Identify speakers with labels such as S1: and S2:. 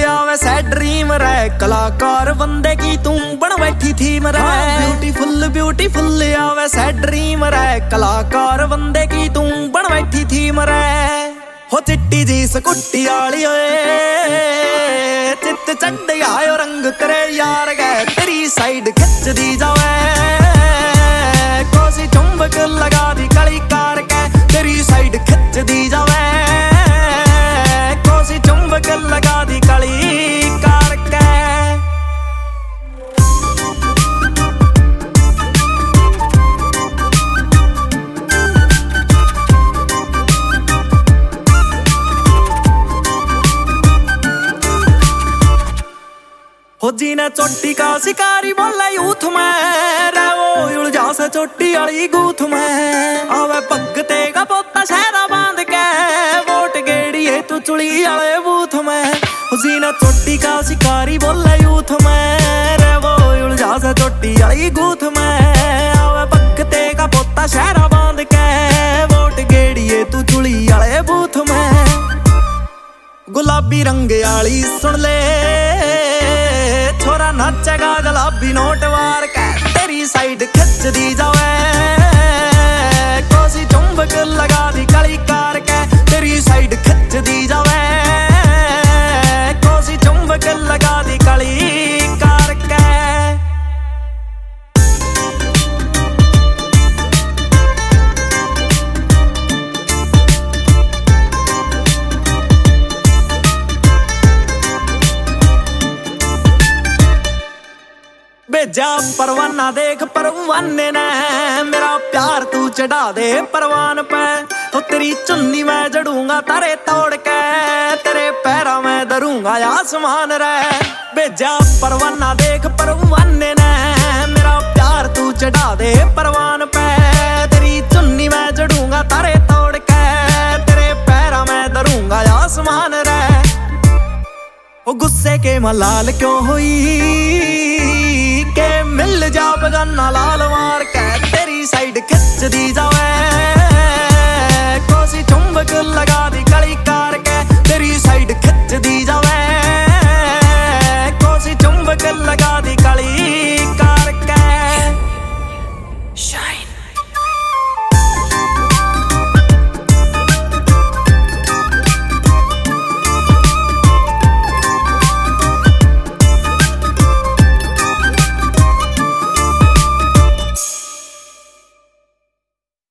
S1: आवे सै ड्रीम रे, कलाकार बंदे की तू बन बैठी थी मरे। ब्यूटीफुल ब्यूटीफुल आवे सै ड्रीम रे, कलाकार बंदे की तू बन बैठी थी मरे। हो चिट्टी जी स्कूटी आली ओए, चित चढ़ आयो रंग तेरे यार गए, तेरी साइड खिच दी जावे, कोसी चुंबक लगा दी कली कार के, तेरी साइड खिच दी जावे, कोसी चुंबक लगा दी कली कार के। हो जी ने चोटी का शिकारी बोला यूथ में, रे वो उलझा से चोटी वाली गूथ में, आवे भगते का पोता शहरा बांध के, वोट गेड़िए तू चुड़ी वाले बूथ में। हो जी ने चोटी का शिकारी बोला यूथ में, रे वो उलझा से चोटी वाली गूथ में, आवे भगते का पोता शहरा बांध के, वोट गेड़िए तू चुड़ी वाले बूथ में। गुलाबी रंग आली सुन ले, छोरा नाचेगा गुलाबी नोट वार के, तेरी साइड खिच दी जावे, कोसी चुंबक लगा दी कली कार के, तेरी साइड खिच दी जावे, कोसी चुंबक लगा दी कली कार के। भेजा परवाना देख परवाने ने, मेरा प्यार तू चढ़ा दे परवान पे, तो तेरी चुन्नी मैं जड़ूंगा तारे तोड़ के, तेरे पैरा में धरूंगा आसमान रे। भेजा परवाना देख परवाने ने, मेरा प्यार तू चढ़ा दे परवान पे, तेरी चुन्नी मैं जड़ूंगा तारे तोड़ के, तेरे पैरा में धरूंगा आसमान रे। ओ गुस्से के मलाल क्यों हुई के, मिल जा बगाना लाल मार के, तेरी साइड खिच दी जा,